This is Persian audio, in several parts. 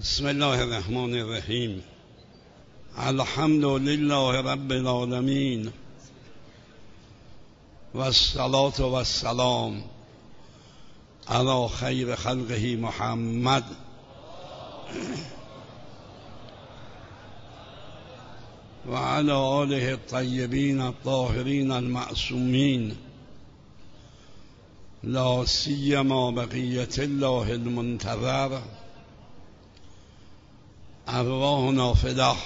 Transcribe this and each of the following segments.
بسم الله الرحمن الرحیم. الحمد لله رب العالمین و الصلاة و السلام علی خیر خلقه محمد و علی آله الطیبین الطاهرین المعصومین، لا سیما بقیة الله المنتظر. ارواحنا فداه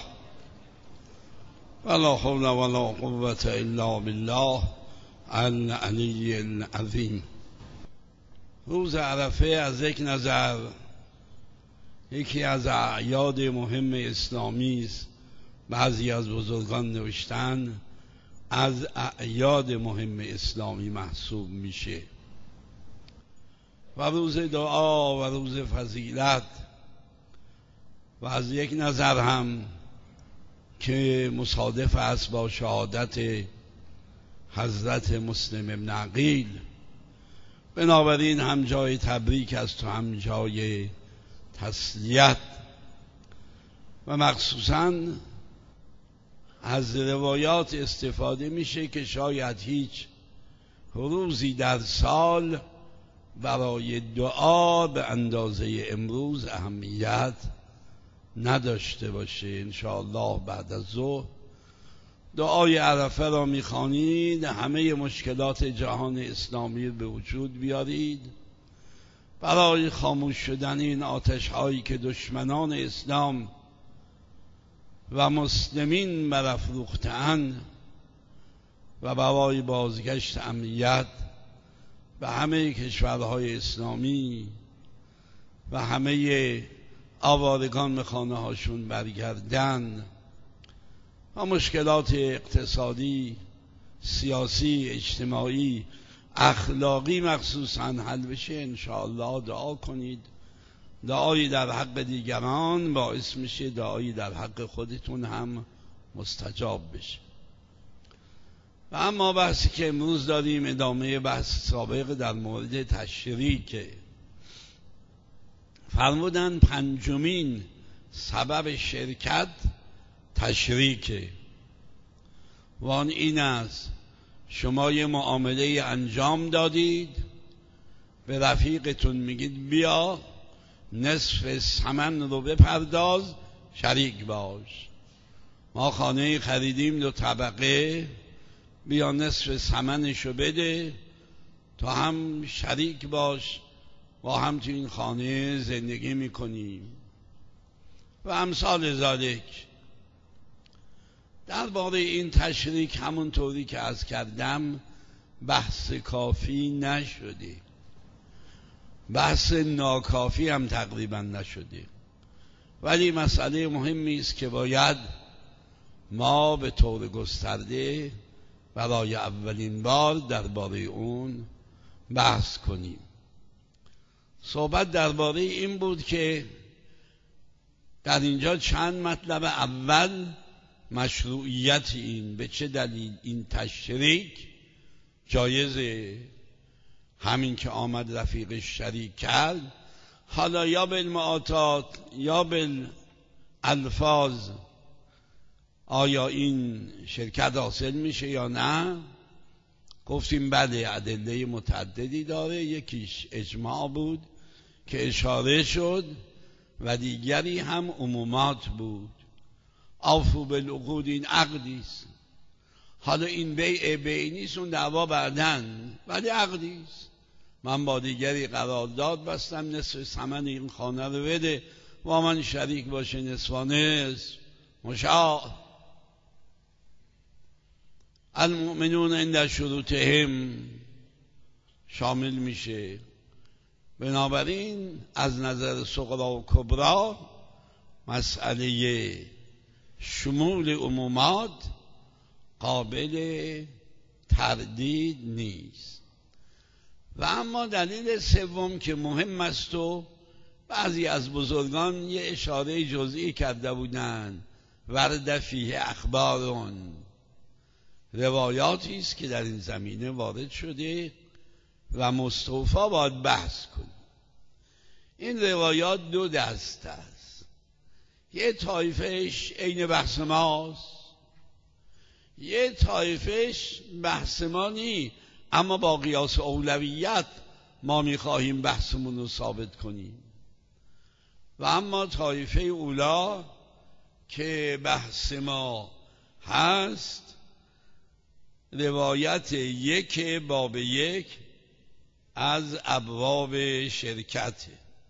ولا حول ولا قوة الا بالله العلی العظیم. روز عرفه از یک نظر یکی از اعیاد مهم اسلامی است. بعضی از بزرگان نوشتن از اعیاد مهم اسلامی محسوب میشه و روز دعا و روز فضیلت، و از یک نظر هم که مصادف است با شهادت حضرت مسلم ابن عقیل. بنابراین هم جای تبریک است و هم جای تسلیت، و مخصوصاً از روایات استفاده میشه که شاید هیچ روزی در سال برای دعا به اندازه امروز اهمیت نداشته باشه. انشاءالله بعد از ظهر دعای عرفه را میخوانید، همه مشکلات جهان اسلامی به وجود بیارید برای خاموش شدن این آتش هایی که دشمنان اسلام و مسلمین برافروخته‌اند و برای بازگشت امنیت به همه کشورهای اسلامی و همه آوارگان به خانه هاشون برگردن و مشکلات اقتصادی، سیاسی، اجتماعی، اخلاقی مخصوصاً حل بشه. انشاءالله دعا کنید. دعایی در حق دیگران باعث میشه دعایی در حق خودتون هم مستجاب بشه. و اما بحثی که امروز داریم ادامه بحث سابق در مورد تشریک. فرمودن پنجمین سبب شرکت تشریکه، و آن این است شما یه معامله انجام دادید، به رفیقتون میگید بیا نصف ثمن رو بپرداز، شریک باش. ما خانه خریدیم 2 طبقه، بیا نصف ثمنشو بده، تو هم شریک باش، با هم تو این خانه زندگی میکنیم و امثال ذالک. درباره این تشریک همونطوری که عرض کردم بحث کافی نشده، بحث ناکافی هم تقریبا نشده، ولی مسئله مهمی است که باید ما به طور گسترده برای اولین بار درباره اون بحث کنیم. صحبت درباره این بود که در اینجا چند مطلب. اول مشروعیت این، به چه دلیل این تشریک جایزه، همین که آمد رفیقش شریک کرد، حالا یا بالمعاطات یا بالالفاظ آیا این شرکت حاصل میشه یا نه؟ گفتیم بله، ادله متعددی داره. یکیش اجماع بود که اشاره شد و دیگری هم عمومات بود. اوفوا بالعقود، این عقدیست. حالا این بیع نیست، اون دعوا بعدن، ولی عقدیست. من با دیگری قرارداد بستم نصف ثمن این خانه رو بده و من شریک باشه نصفانه، مشاع. المؤمنون عند شروطهم شامل میشه. بنابراین از نظر صغرا و کبرا مسئله شمول عمومات قابل تردید نیست. و اما دلیل سوم که مهم است و بعضی از بزرگان یه اشاره جزئی کرده بودند، ورد فیه اخبارون، روایاتی است که در این زمینه وارد شده و مستوفا باید بحث کنیم. این روایات 2 دسته است. یه طایفش عین بحث ماست، یه طایفش بحث ما نی، اما با قیاس اولویت ما میخواهیم بحثمون رو ثابت کنیم. و اما طایفه اولا که بحث ما هست روایت 1 باب 1 از ابواب شرکت،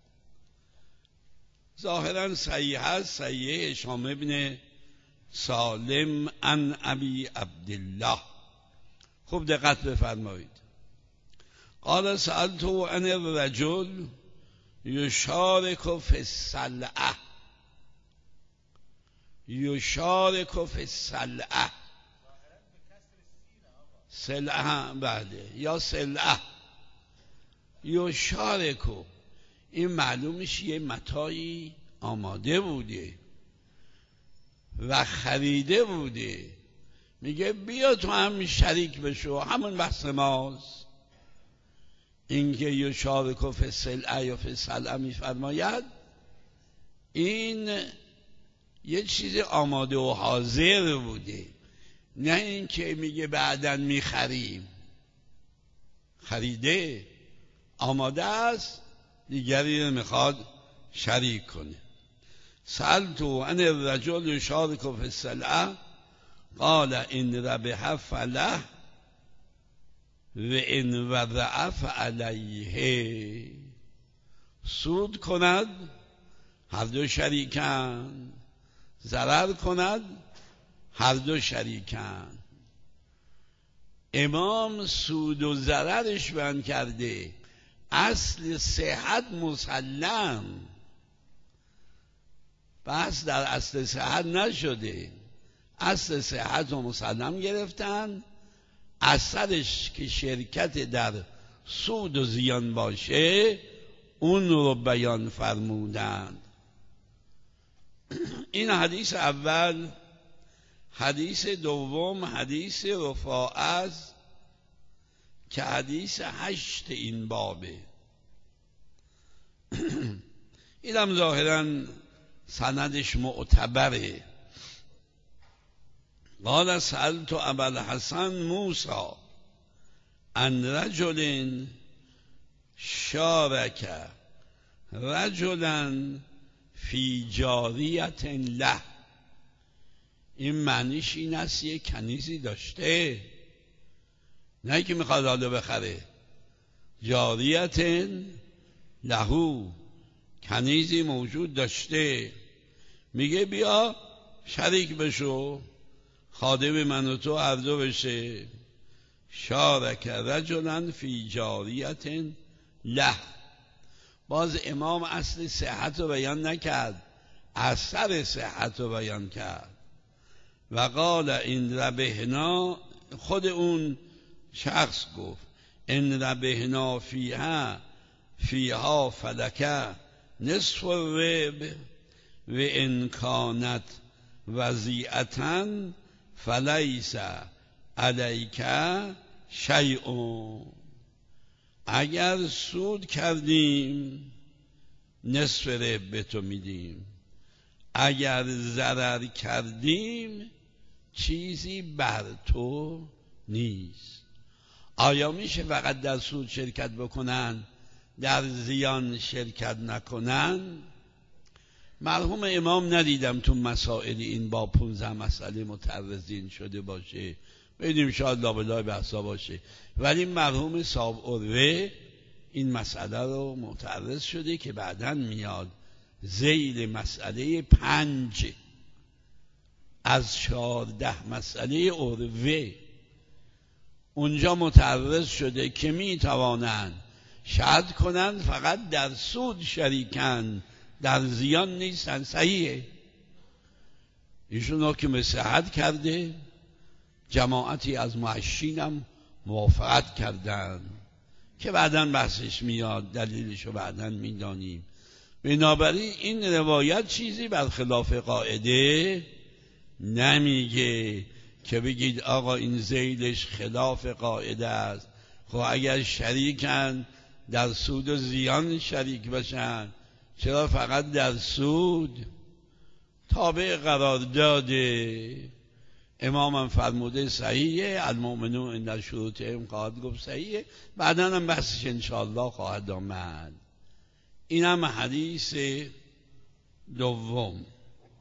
ظاهرا صحیح هست، صحیح هشام ابن سالم عن ابی عبدالله. خوب دقت بفرمایید. قال سألت عن الرجل یشارک فی السلعه، یشارک فی السلعه، سلعه بله یا سلعه، یشارکو، این معلومش یه متاعی آماده بوده و خریده بوده، میگه بیا تو هم شریک بشو، همون بحث ماست. اینکه یشارک فی السلعه یا فی السلعه میفرماید این یه چیز آماده و حاضر بوده، نه اینکه میگه بعداً میخریم. خریده آماده است، دیگری میخواد شریک کنه. سألتو عن الرجل یشارک فی السلعه قال ان ربح فله و ان وضع فعلیه، سود کند هر دو شریکن، ضرر کند هر دو شریکن. امام سود و ضررش بیان کرده، اصل صحت مسلم، بس در اصل صحت نشده، اصل صحت رو مسلم گرفتن، اثرش که شرکت در سود و زیان باشه اون رو بیان فرمودند. این حدیث اول. حدیث دوم حدیث رفاعه که حدیث 8 این بابه. اینم ظاهرا سندش معتبره. قال سألت ابا الحسن موسی عن رجل شارک رجلا فی جاریت له، این معنیش این است یه کنیزی داشته، نه که میخواد حالا بخره، جاریت لهو، کنیزی موجود داشته، میگه بیا شریک بشو، خادم من و تو هر دو بشه. شارک رجلا فی جاریت له، باز امام اصل صحت رو بیان نکرد، اثر صحت رو بیان کرد. و قال این ربحنا، خود اون شخص گفت این ربحنا فیها فلکه نصف الربح و ان کانت وضیعتا فلیس علیک شیء، اگر سود کردیم نصف ربح به تو میدیم، اگر ضرر کردیم چیزی بر تو نیست. آیا میشه فقط در سود شرکت بکنن در زیان شرکت نکنن؟ مرحوم امام ندیدم تو مسائل این با 15 مسئله متعرضین شده باشه، ببینیم شاید لابلای بحثا باشه، ولی مرحوم صاحب عروه این مسئله رو متعرض شده که بعداً میاد ذیل مسئله 5 از 14 مسئله عروه، اونجا متعرض شده که میتوانند شهد کنند فقط در سود شریکن، در زیان نیستن. صحیحه، ایشون حکم صحت کرده، جماعتی از معشینم موافقت کردن که بعداً بحثش میاد، دلیلشو بعداً میدانیم. بنابراین این روایت چیزی برخلاف قاعده نمیگه که بگید آقا این ذیلش خلاف قاعده است. خب اگر شریکن در سود و زیان شریک باشن، چرا فقط در سود؟ تابع قرار داده. امامم فرموده صحیحه، المؤمنون عند شروطهم خواهد گفت صحیحه، بعدا هم بحثش انشاءالله خواهد آمد. این هم حدیث دوم.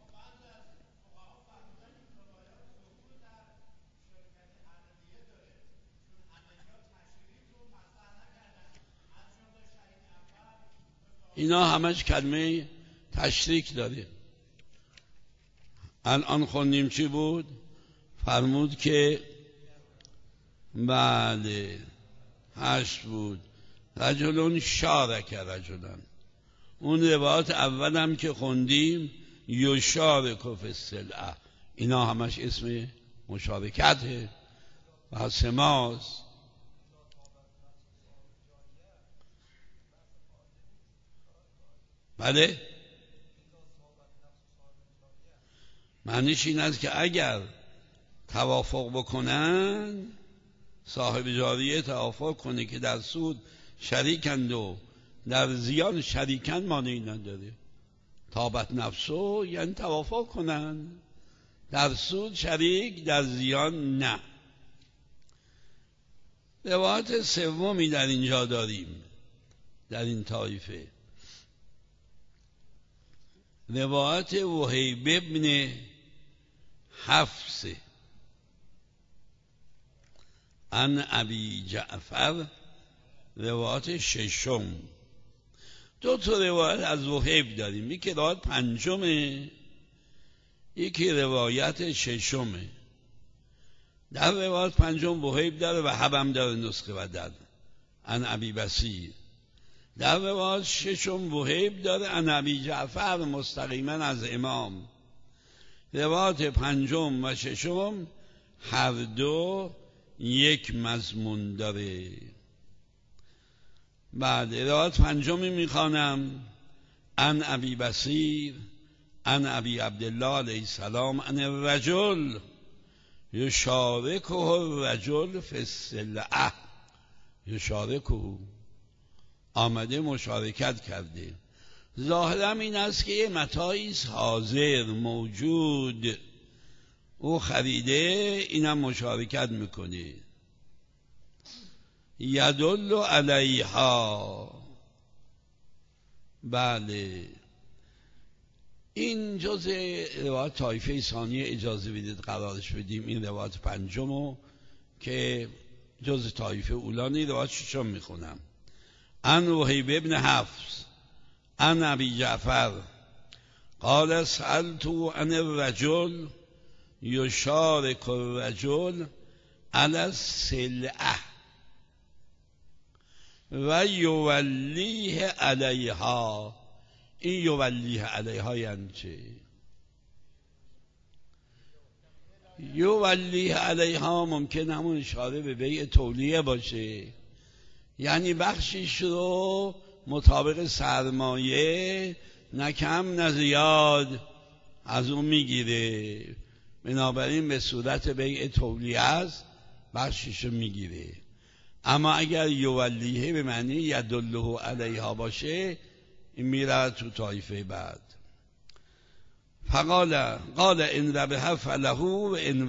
اینا همش کلمه تشریک داره. الان خوندیم چی بود؟ فرمود که بله 8 بود، رجلون شارک رجلن. اون روایت اول هم که خوندیم یشارک فی السلعه، اینا همش اسم مشارکته و سماس. بله، معنیش این است که اگر توافق بکنن، صاحب جاریه توافق کنه که در سود شریکند و در زیان شریکن، مانعی نداره. طابت نفسو یعنی توافق کنن، در سود شریک، در زیان نه. روایت سومی در اینجا داریم در این طایفه، روایت وهیب ابن حفص عن ابی جعفر، روایت ششم. دو تا روایت از وهیب داریم، یکی روایت پنجمه، یکی روایت ششمه. در روایت پنجم وهیب داره و حبم داره نسخه و در عن ابی بصیر. در روایت ششم وهیب داره عن ابی جعفر مستقیما از امام. روایت پنجم و ششم هر دو یک مضمون داره. بعد روایت پنجمی میخوانم، عن ابی بصیر عن ابی عبدالله علیه السلام عن الرجل یشارکه الرجل فی السلعه. یشارکه، آمده مشارکت کرده. ظاهرم این است که یه متاعی حاضر موجود، او خریده، اینم مشارکت میکنه. یدل علیها، بله این جز روایت طایفه ثانیه، اجازه بدید قرارش بدیم این روایت پنجمو که جز طایفه اولانی. روایت ششم میخونم، عن وهیب ابن حفص عن ابی جعفر قال سألت عن الرجل یشارک الرجل علی السلعه و یولیه علیها. این یولیه علیها یعنی چه؟ یولیه علیها ممکن همون اشاره به بیع تولیه باشه، یعنی بخشش رو مطابق سرمایه نه کم نه زیاد از اون میگیره، بنابراین به صورت بیع تولیه است، بخشش رو میگیره. اما اگر یولیه به معنی یدله علیها باشه، این میره تو طایفه بعد. قال ان ربح فله و ان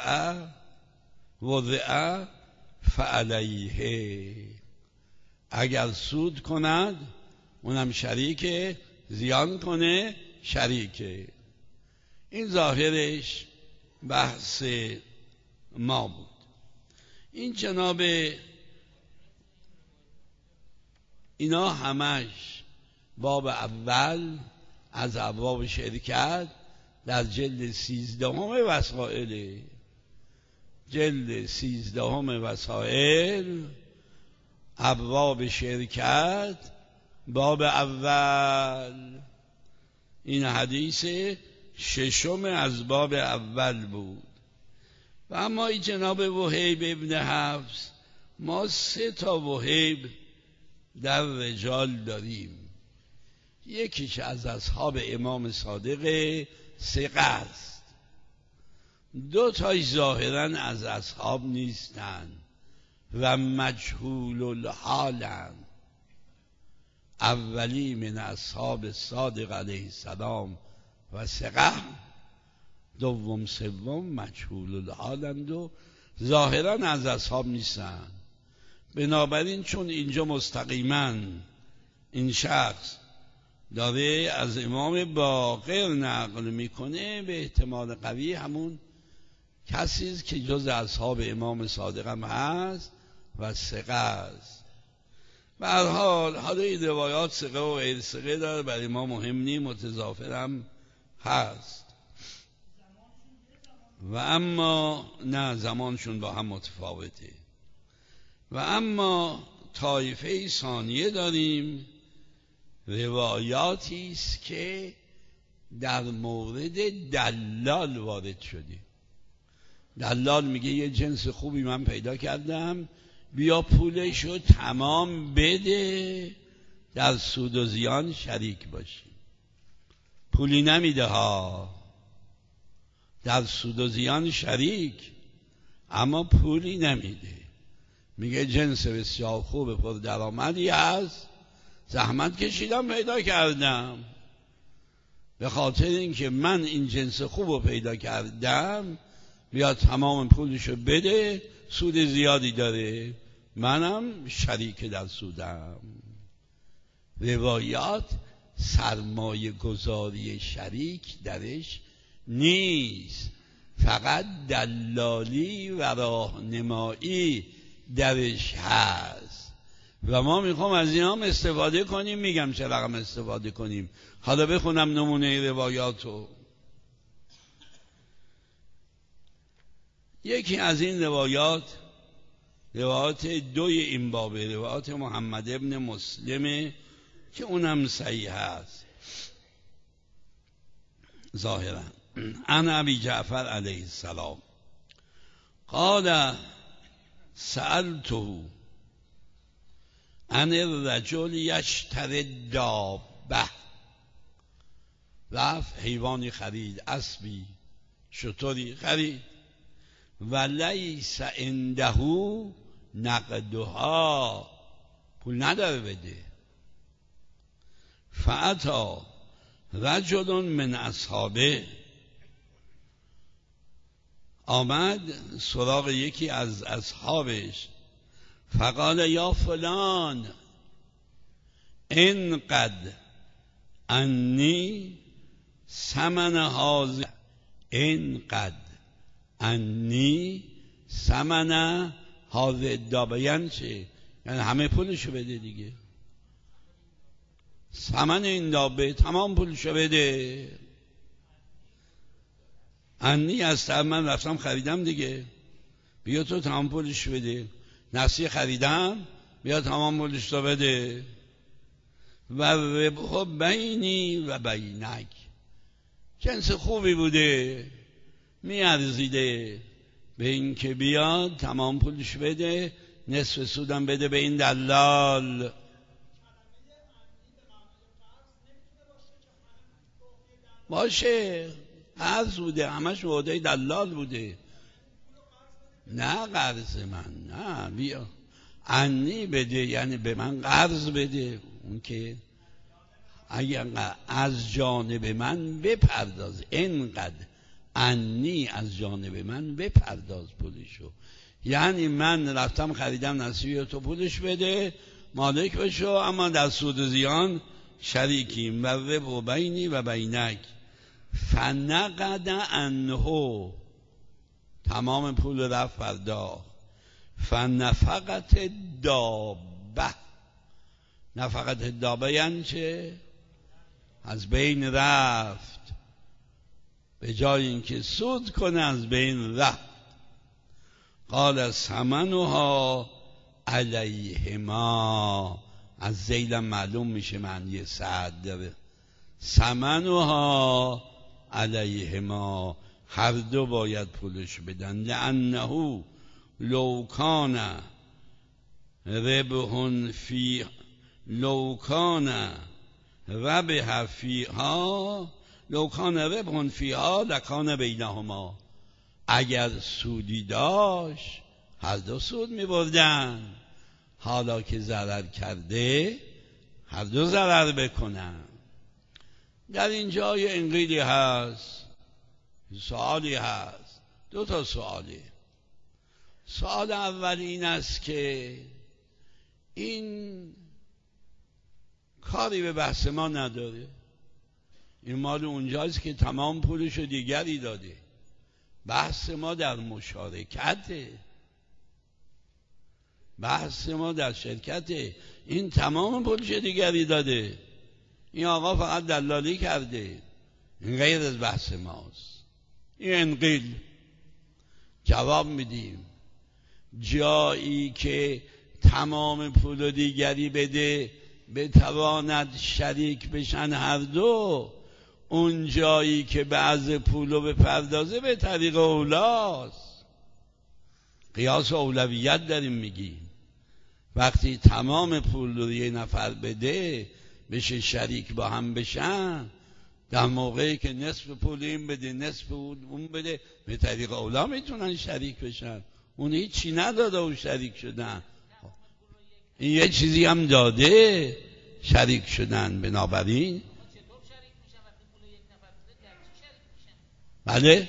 وضع فعلیه. اگر سود کند اونم شریکه، زیان کنه شریکه. این ظاهرش بحث ما بود. این جناب اینا همش باب اول از ابواب شرکت در جلد 13 وسائل. جلد 13 وسائل، ابواب شرکت، باب اول. این حدیث ششم از باب اول بود. و اما این جناب وهیب ابن حفص، ما 3 تا وهیب در رجال داریم. یکیش از اصحاب امام صادق ثقه است، 2 تاش ظاهرا از اصحاب نیستند و مجهول الحالند. اولی من اصحاب صادق علیه السلام و ثقه دوم سوم مجهول الحالند و ظاهرا از اصحاب نیستن. بنابراین چون اینجا مستقیما این شخص داره از امام باقر نقل میکنه، به احتمال قوی همون کسی است که جز اصحاب امام صادق هم هست و ثقه است. به هر حال حالا این روایات ثقه و غیر ثقه داره، برای ما مهم نیست، متضافر هم هست. و اما نه، زمانشون با هم متفاوته. و اما طایفه ثانیه داریم، روایاتی است که در مورد دلال وارد شده. دلال میگه یه جنس خوبی من پیدا کردم، بیا پولشو تمام بده، در سود و زیان شریک باشی. پولی نمیده ها، در سود و زیان شریک، اما پولی نمیده. میگه جنس بسیار خوب پر درآمدی هست، زحمت کشیدم پیدا کردم، به خاطر اینکه من این جنس خوب رو پیدا کردم بیا تمام پولشو بده، سود زیادی داره، منم شریک در سودم. روایات سرمایه گذاری شریک درش نیست، فقط دلالی و راهنمایی درش هست و ما میخوام از این هم استفاده کنیم. میگم چه رقم استفاده کنیم. حالا بخونم نمونه روایاتو. یکی از این روایات دوی این بابه، روایات محمد ابن مسلمه که اونم صحیح هست ظاهرا. عن ابی جعفر علیه السلام قال سألته عن الرجل یشتری دابه، رفت حیوانی خرید، اسبی شتری خرید، و لیس عنده نقدها، پول نداره بده. فاتا رجل من اصحابه، آمد سراغ یکی از اصحابش، فقال یا فلان انقد انی ثمن هذا، انقد انی ثمن هذا الدابه. یعنی چه؟ یعنی همه پولشو بده دیگه، ثمن این دابه تمام پولشو بده. انی از من رفتم خریدم دیگه، بیا تو تمام پولش بده. نسیه خریدم، بیا تمام پولش رو بده. و ربح بینی و بینک، جنس خوبی بوده، میارزیده به این که بیاد تمام پولش بده، نصف سودم بده به این دلال. باشه قرض بوده، همش وعده دلال بوده. نه قرض من، نه بیا انی بده، یعنی به من قرض بده. اون که اگر از جانب من بپرداز، اینقدر انی از جانب من بپرداز پولشو. یعنی من رفتم خریدم، نصیبی تو پولش بده، مالک بشو، اما در سود و زیان شریکیم. و ربح بینی و بینک. فنقد عنه، تمام پول رفت پرداخت. فنفقت دابه، نفقت دابه یعنی چه؟ از بین رفت، به جای اینکه سود کنه از بین رفت. قال ثمنها علیهما، از زیلم معلوم میشه معنی سعد داره. ثمنها علیهما، هر دو باید پولش بدن. لانه لو کان ربح فی، لو کان ربح فیها، لو کان ربح فیها لکان بینهما، اگر سودی داشت هر دو سود می بردن. حالا که ضرر کرده هر دو ضرر بکنن. در اینجا یه انقیلی هست، سوالی هست، 2 سواله. سوال اول این است که این کاری به بحث ما نداره، این مال اونجاست که تمام پولشو دیگری داده. بحث ما در مشارکته، بحث ما در شرکته. این تمام پولشو دیگری داده، این آقا فقط دلالی کرده، این غیر از بحث ماست. این انقیل. جواب میدیم جایی که تمام پول دیگری بده بتواند شریک بشن هر دو، اون جایی که بعض پولو بپردازه به طریق اولاست. قیاس اولویت داریم میگیم. وقتی تمام پول رو یه نفر بده بشه شریک با هم بشن، در موقعی که نصف پول این بده نصف اون بده به طریق اولا میتونن شریک بشن. اون هیچی نداده و شریک شدن، این یه چیزی هم داده شریک شدن. بنابراین بله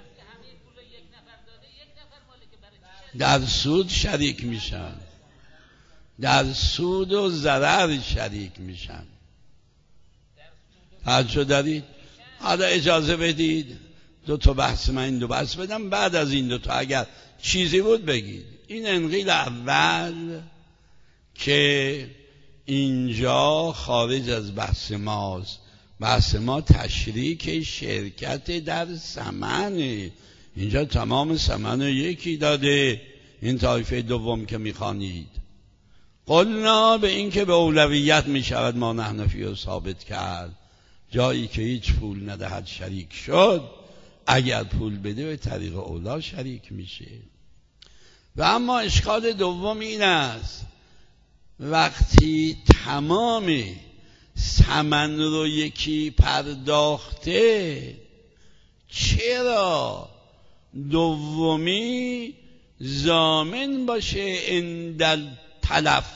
در سود شریک میشن، در سود و ضرر شریک میشن. توجه دارید؟ حالا اجازه بدید 2 بحث من این 2 بحث بدم، بعد از این 2 اگر چیزی بود بگید. این انقیل اول که اینجا خارج از بحث ماست. بحث ما تشریک شرکت در ثمن، اینجا تمام ثمن یکی داده. این طایفه دوم که میخوانید قلنا به این که به اولویت میشود ما نحنفی رو ثابت کرد. جایی که هیچ پول ندهد شریک شد، اگر پول بده به طریق اولا شریک میشه. و اما اشکال دوم این است وقتی تمام ثمن رو یکی پرداخته، چرا دومی ضامن باشه عند تلف؟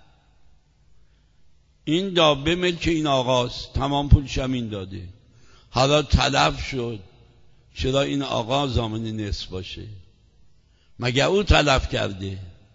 این دابه ملک این آقاست، تمام پولش هم این داده، حالا تلف شد، چرا این آقا ضامن نصف باشه؟ مگر او تلف کرده؟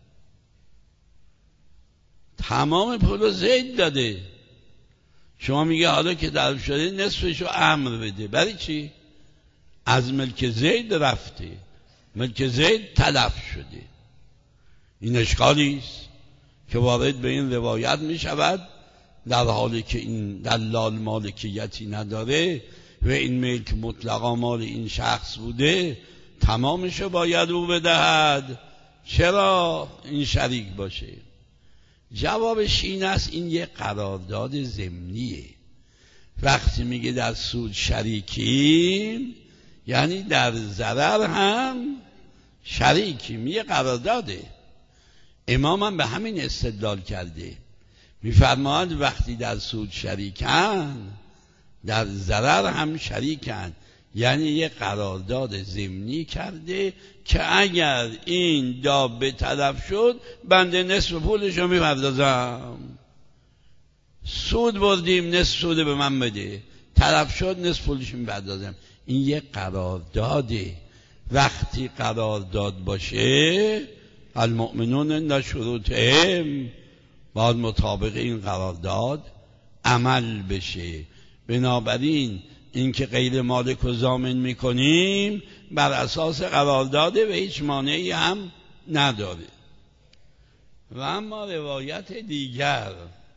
تمام پول رو زید داده، شما میگه حالا که تلف شده نصفشو امر بده. برای چی؟ از ملک زید رفته، ملک زید تلف شده. این اشکالی است که وارد به این روایت می شود، در حالی که این دلال مالکیتی نداره و این ملک مطلقا مال این شخص بوده، تمامشو باید او بدهد، چرا این شریک باشه؟ جوابش این است این یه قرارداد ضمنیه. وقتی میگه در سود شریکیم یعنی در ضرر هم شریکیم، یه قرارداده. امام هم به همین استدلال کرده، میفرماید وقتی در سود شریکن در ضرر هم شریکن، یعنی یه قرارداد ضمنی کرده که اگر این دابه تلف شد بنده نصف پولشو میپردازم، سود بردیم نصف سود به من بده، تلف شد نصف پولشو میپردازم. این یه قرارداده. وقتی قرارداد باشه المؤمنون عند شروطهم، باید مطابق این قرارداد عمل بشه. بنابراین این که غیر مالک رو ضامن میکنیم بر اساس قرارداده و هیچ مانعی هم نداره. و اما روایت دیگر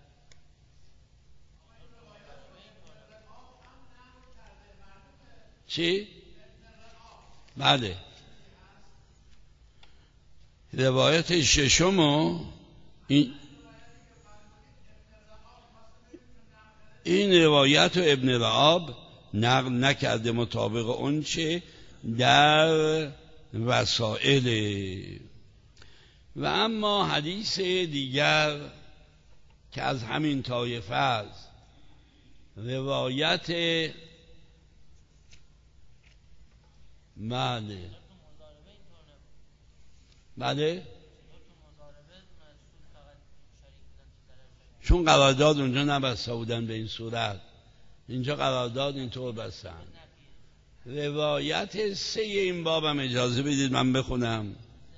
چی؟ بله، روایت ششم این روایت رو ابن رعاب نقل نکرده مطابق اون چه در وسائل. و اما حدیث دیگر که از همین طایفه است، روایت بله چون قرارداد اونجا نبسته بودن به این صورت، اینجا قرارداد اینطور بستن. روایت 3 این بابم اجازه بدید من بخونم.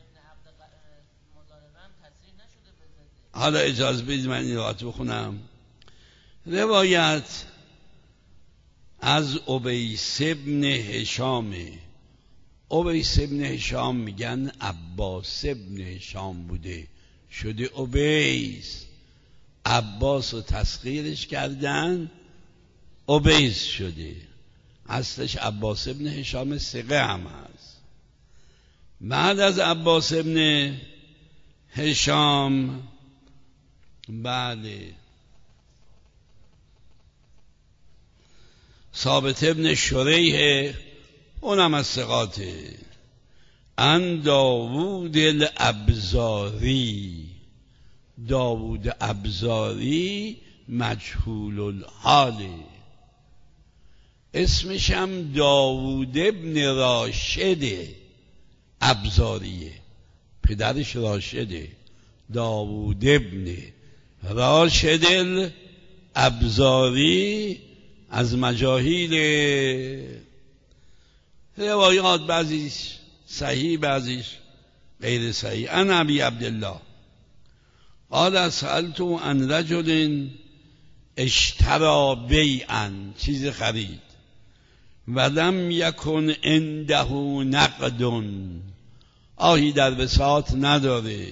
حالا اجازه بدید من این روایت بخونم. روایت از عبیس ابن هشام. عبیس ابن هشام میگن عباس ابن هشام بوده، شده عبیس. عباس رو تسخیرش کردن، عبیس شده. اصلش عباس ابن هشام ثقه هم هست. بعد از عباس ابن هشام بله ثابت ابن شریح، اونم از ثقاته. ان داوود الابزاری. داوود ابزاری مجهول الحاله، اسمش هم داوود ابن راشد ابزاریه، پدرش راشده. داوود ابن راشد الابزاری از مجاهیل. روایات بعضیش صحیح بعضیش غیر صحیح. انا ابی عبدالله قال سألت عن رجل اشترى بیعا، چیز خرید، ولم یکن عنده نقد، آهی در بساط نداره.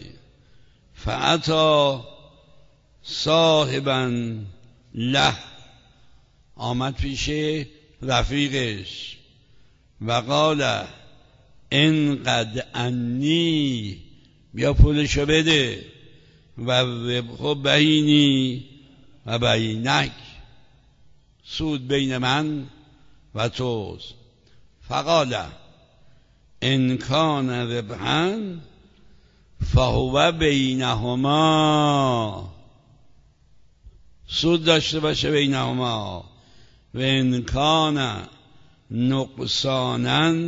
فاتی صاحبا له، آمد پیش رفیقش و قال انقد انی، بیا پولشو بده، و ربح بینی و بینک، سود بین من و توست. فقال ان کان ربحا فهو بینهما، سود داشته باشه بینهما. و ان کان نقصانا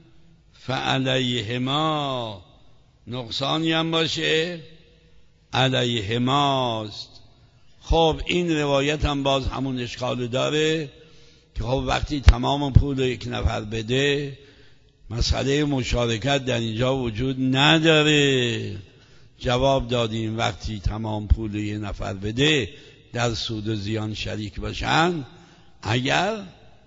فعلیهما، نقصانی هم باشه علیهماست. خب این روایت هم باز همون اشکال داره که خب وقتی تمام پول یک نفر بده، مسئله مشارکت در اینجا وجود نداره. جواب دادیم وقتی تمام پول یک نفر بده در سود و زیان شریک باشن. اگر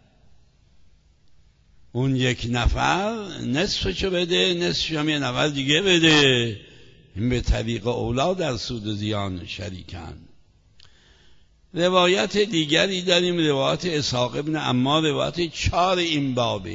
اون یک نفر نصفشو بده، نصفش هم یه نفر دیگه بده، این به طریق اولا در سود و زیان شریکن. روایت دیگری داریم، روایت اسحاق ابن عمار، روایت 4 این بابه،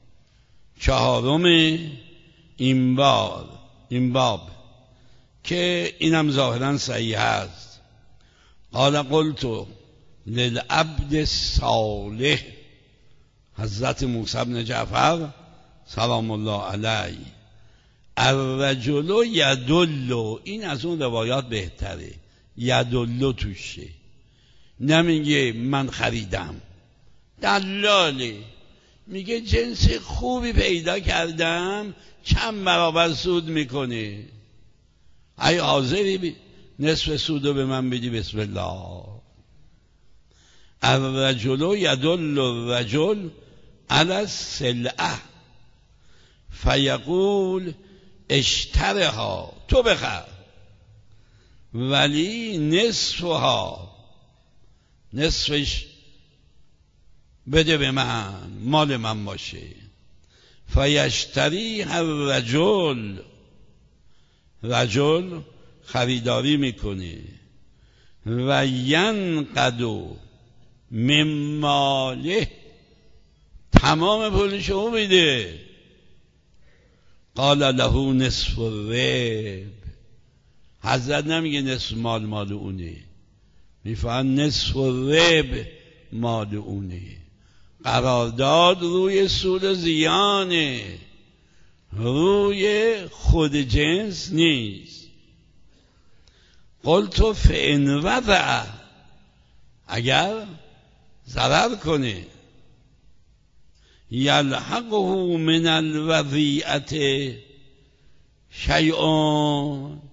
4 این باب که اینم ظاهرا صحیح است. قال قلت للعبد الصالح، حضرت موسی بن جعفر سلام الله علیه، الرجل یدل، این از اون روایات بهتره، یدل توشه، نمیگه من خریدم، دلاله، میگه جنس خوبی پیدا کردم، چند برابر سود میکنه، ای حاضری نصف سودو به من بدی؟ بسم الله. الرجل یدل الرجل علی السلعه فیقول اشترها، تو بخر، ولی نصفها، نصفش بده به من، مال من باشه. فیشتری الرجل، رجل خریداری میکنه، و ینقد من ماله، تمام پولشو میده. قال له نصف الربح، حضرت نمیگه نصف مال اونه، میفهم نصف الربح مال اونه. قرارداد روی سود و زیانه، روی خود جنس نیست. قلت فإن وضع، اگر ضرر کنه، یلحقه من الوضیعة شیء،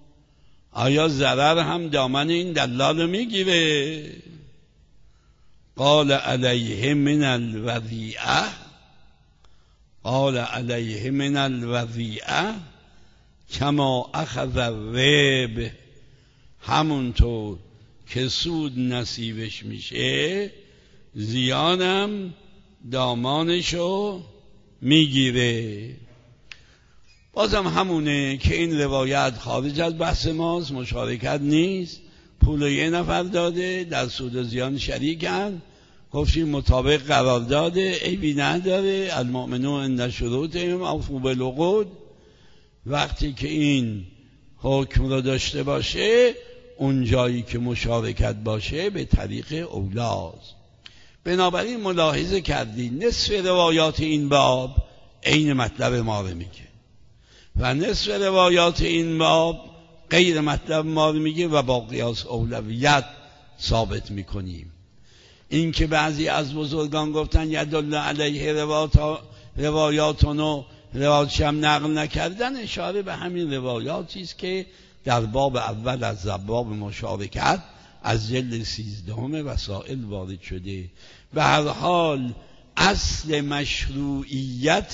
آیا ضرر هم دامن این دلال میگیره؟ قال علیه من الوضیعه، قال علیه من الوضیعه کما اخذ الربح، همونطور که سود نصیبش میشه زیانم دامانشو میگیره. بازم همونه که این روایت خارج از بحث ماست، مشارکت نیست، پول یه نفر داده، در سود و زیان شریکن، گفتیم مطابق قرار داده، عیبی نداره، المؤمنون عند شروطهم اوفوا بالعقود. وقتی که این حکم رو داشته باشه، اون جایی که مشارکت باشه به طریق اولاست. بنابراین ملاحظه کردی نصف روایات این باب عین مطلب ما رو میگه و نصف روایات این باب غیر مطلب ما رو میگه و با قیاس اولویت ثابت میکنیم. این که بعضی از بزرگان گفتن یدل علیه روایاتون و روایاتشم نقل نکردن، اشاره به همین روایاتی است که در باب اول از باب مشارکت از جلد 13 وسائل وارد شده. به هر حال اصل مشروعیت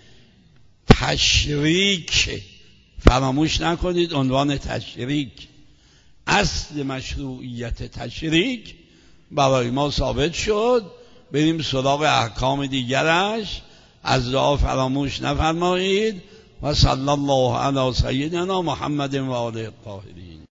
تشریک، فراموش نکنید عنوان تشریک، اصل مشروعیت تشریک برای ما ثابت شد. بریم سراغ احکام دیگرش، از دعا فراموش نفرمایید. و صلی الله علی سیدنا محمد و آله الطاهرین.